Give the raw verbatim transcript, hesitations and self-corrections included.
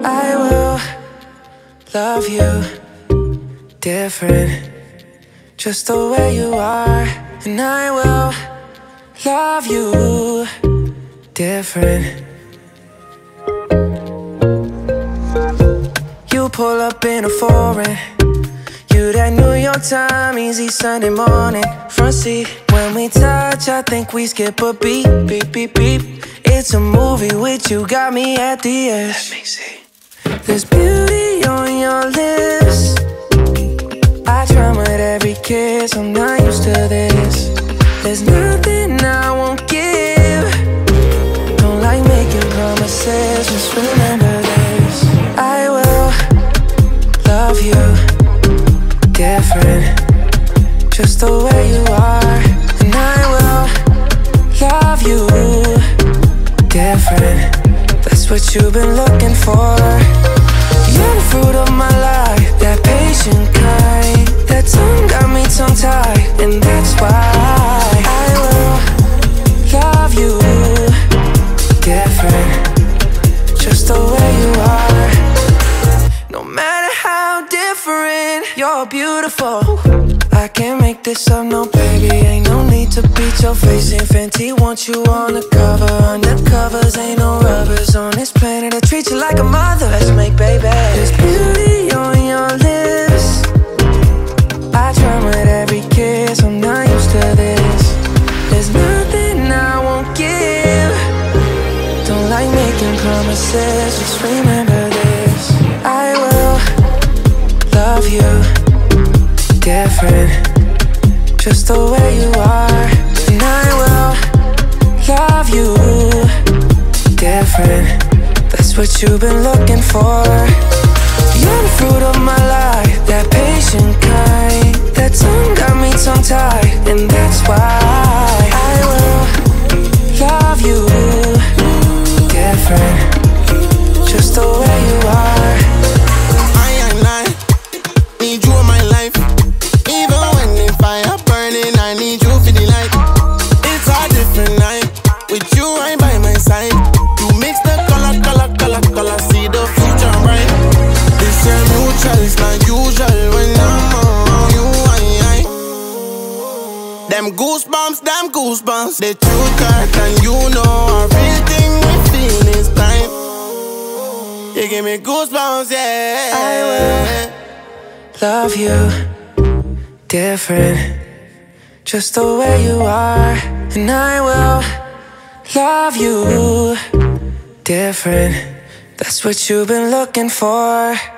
I will love you different, just the way you are. And I will love you different. You pull up in a foreign, you that New York time, easy Sunday morning. Front seat, when we touch, I think we skip a beat, beep, beep, beep. It's a movie with you, got me at the edge. Let me see. There's beauty on your lips, I drown with every kiss, I'm not used to this. There's nothing I won't give, don't like making promises, just remember this. I will love you different, just the way you are. And I will love you different, that's what you've been looking for. You're the fruit of my life, that patient kind, that tongue got me tongue-tied, and that's why I will love you different, just the way you are. No matter how different, you're beautiful. I can't make this up, no baby, ain't no need to beat your face in Fenty, want you on the cover. Undercovers, ain't no rubbers on this planet, I treat you like a mother. Let's make baby. There's beauty on your lips, I drown with every kiss, I'm not used to this. There's nothing I won't give, don't like making promises, just remember this. I will love you different, just the way you are. And I will love you different, that's what you've been looking for. You're the fruit of my life, that patient kind, that tongue got me tongue-tied, and that's why I will love you different, just the way you are. I am not need you in my life, even when the fire burning, I need you for the light. It's a different night with you right by my side. You mix the color, color, color, color, see the future bright. This year mutual, it's not usual when I'm around you. I, I. Them goosebumps, them goosebumps, they too tight, and you know a real thing we feel this time. You give me goosebumps, yeah. I will love you different, just the way you are. And I will love you different, that's what you've been looking for.